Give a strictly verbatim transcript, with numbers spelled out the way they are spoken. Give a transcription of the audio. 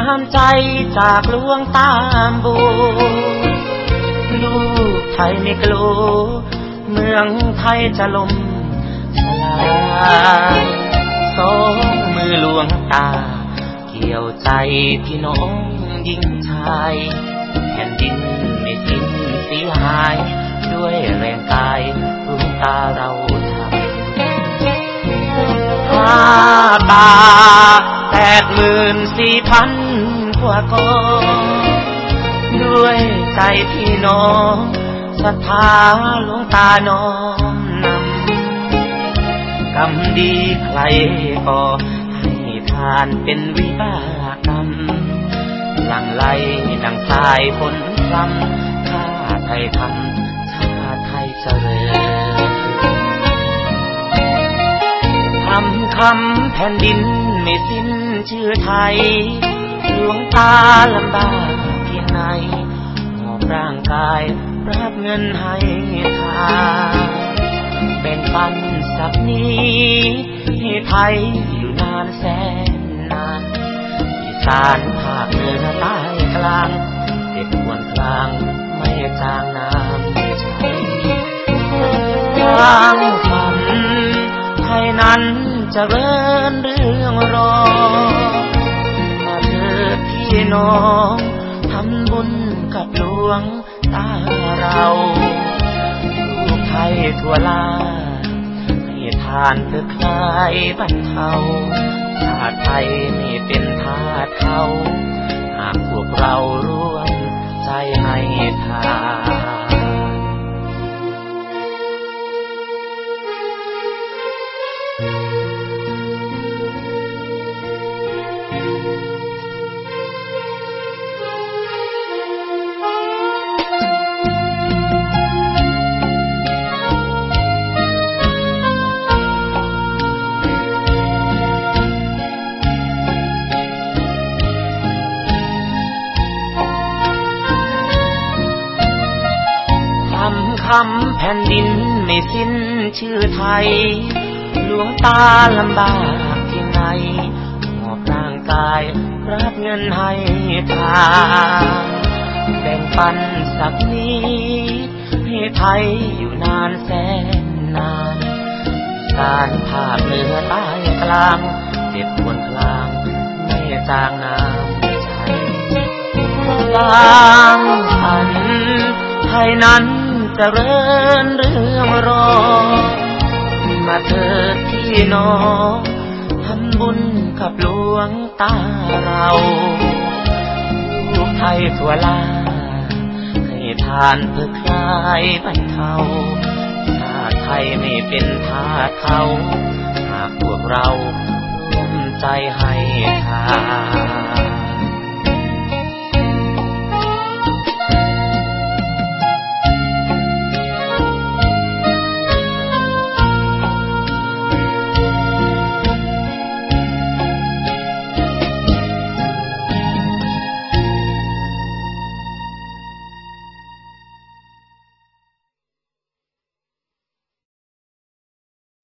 ห้ามใจจากหลวงตามบูลูกไทยไม่กลัวเมืองไทยจะล่มสลายสองมือหลวงตาเกี่ยวใจพี่น้องยิ่งชายแผ่นดินไม่สิ้นเสียหายด้วยแรงกายหลวงตาเราทำผ้าตาแปดหมื่นสี่พันกว่ากองด้วยใจพี่น้องศรัทธาหลวงตาน้อมนำกรรมดีใครก็ให้ทานเป็นวิบากกรรมหลั่งไหลดังสายฝนพรำข้าไทยทำชาติไทยเจริญทำคำแผ่นดินไม่สิ้นชื่อไทยหลวงตาลำบากเพียงไหนหอบร่างกายรับเงินให้ทานแบ่งปันสักนี้ให้ไทยอยู่นานแสนนานอีสานภาคเหนือใต้กลางเด็กควรกลางไม่จางน้ำใจวางฝันไทยนั้นจะเริญเรื่องรอมาเถิดพี่น้องทำบุญกับหลวงตาเราลูกไทยทั่วลาให้ทานเพื่อคลายบรรเทาชาติไทยไม่เป็นทาสเขาหากพวกเราร่วมใจให้ทานคำแผ่นดินไม่สิ้นชื่อไทยหลวงตาลำบากเพียงไหนหอบร่างกายรับเงินให้ทานแบ่งปันสักนิดให้ไทยอยู่นานแสนนานการภาคเหนือใต้กลางเด็ดควรกลางไม่จางน้ำใจสร้างฝันไทยนั้นเจริญเรื่องรอมาเถิดพี่น้องทำบุญกับหลวงตาเราลูกไทยทั่วลาให้ทานเพื่อคลายบรรเทาชาติไทยไม่เป็นทาสเขาหากพวกเราร่วมใจให้ทาน